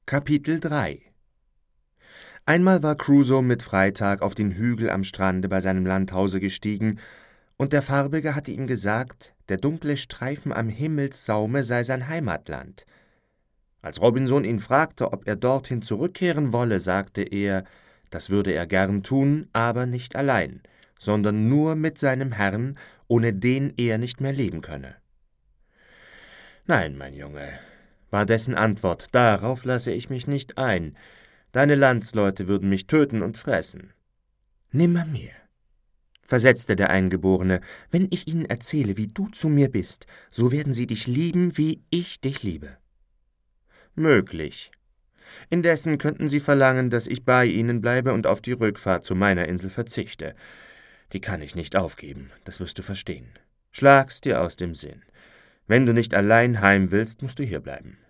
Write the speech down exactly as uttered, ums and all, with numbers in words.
Kapitel drei. Einmal war Crusoe mit Freitag auf den Hügel am Strande bei seinem Landhause gestiegen, und der Farbige hatte ihm gesagt, der dunkle Streifen am Himmelssaume sei sein Heimatland. Als Robinson ihn fragte, ob er dorthin zurückkehren wolle, sagte er, das würde er gern tun, aber nicht allein, sondern nur mit seinem Herrn, ohne den er nicht mehr leben könne. »Nein, mein Junge«, war dessen Antwort, »darauf lasse ich mich nicht ein. Deine Landsleute würden mich töten und fressen.« »Nimmermehr«, versetzte der Eingeborene, »wenn ich ihnen erzähle, wie du zu mir bist, so werden sie dich lieben, wie ich dich liebe.« »Möglich. Indessen könnten sie verlangen, dass ich bei ihnen bleibe und auf die Rückfahrt zu meiner Insel verzichte. Die kann ich nicht aufgeben, das wirst du verstehen. Schlag's dir aus dem Sinn. Wenn du nicht allein heim willst, musst du hierbleiben.«